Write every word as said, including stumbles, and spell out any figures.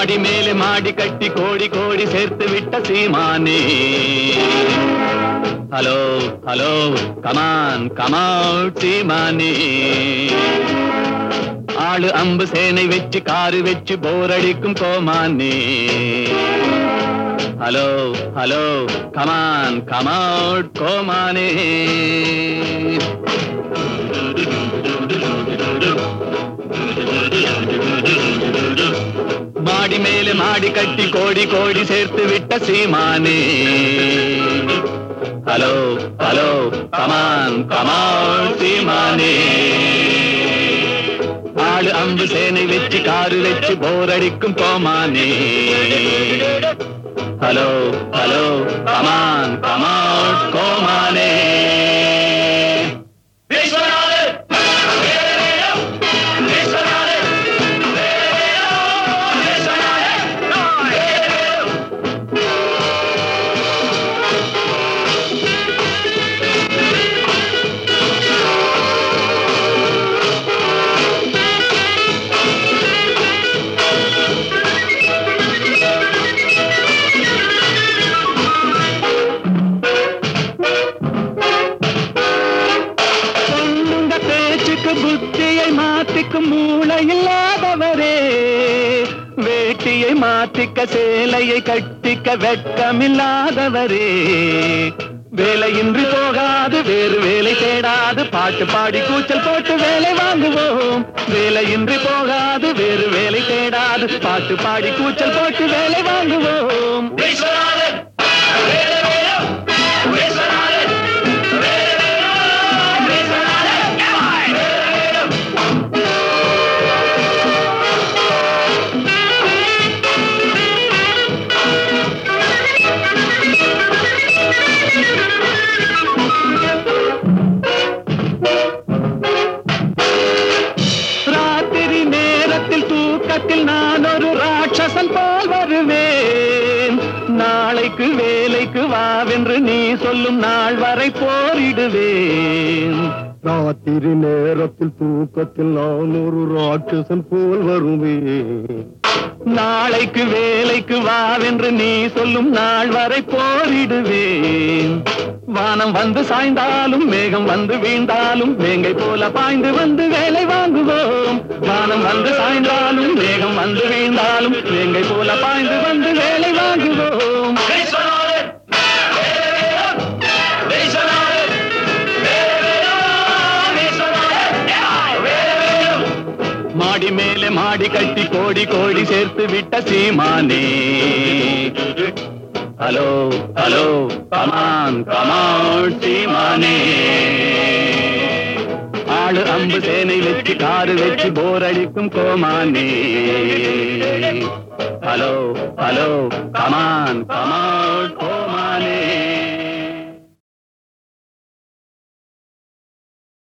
மாடி மேலே மாடி கட்டி கோடி கோடி சேர்த்து விட்ட சீமானே. ஹலோ ஹலோ கமான் கமான் சீமானே. ஆளு அம்பு சேனை வச்சு காரு வச்சு போரடிக்கும் கோமானே. ஹலோ ஹலோ கமான் கமான் கோமானே. மாடி மேலே மாடி கட்டி கோடி கோடி சேர்த்து விட்ட சீமானே. ஹலோ ஹலோ கமான் கமான் சீமானே. ஆளு அம்பு சேனை வச்சு காரு வச்சு போரடிக்கும் கோமானே. ஹலோ ஹலோ கமான் கமான் கோமானே. புத்தியை மாத்திக்கும் மூளை இல்லாதவரே, வேட்டியை மாத்திக்க சேலையை கட்டிக்க வெட்கமில்லாதவரே. வேலையின்றி போகாது வேறு வேலை தேடாது பாட்டு பாடி கூச்சல் போட்டு வேலை வாங்குவோம். வேலையின்றி போகாது வேறு வேலை தேடாது பாட்டு பாடி கூச்சல் போட்டு வேலை வாங்குவோம். தூக்கத்தில் நான் ஒரு ராட்சசன் போல் வருவேன். நாளைக்கு வேலைக்கு வாவென்று நீ சொல்லும் நாள் வரை போரிடுவேன். ராத்திரி நேரத்தில் தூக்கத்தில் நான் ஒரு ராட்சசன் போல் வருவேன். நாளைக்கு வேலைக்கு வாவென்று நீ சொல்லும் நாள் வரை போரிடுவேன். வானம் வந்து சாய்ந்தாலும் மேகம் வந்து வீழ்ந்தாலும் வேங்கை போல பாய்ந்து வந்து வேலை வாங்குவோம். வானம் வந்து சாய்ந்தாலும் மேகம் வந்து வீழ்ந்தாலும் வேங்கை போல பாய்ந்து வந்து வேலை வாங்குவோம். மாடி மேலே மாடி கட்டி கோடி கோடி சேர்த்து விட்ட சீமானே. ஹலோ ஹலோ கமான் கமான் சீமானே. ஆளு அம்பு சேனை வச்சு காரு வச்சு போரடிக்கும் கோமானே. Hello hello come on come on கோமானே.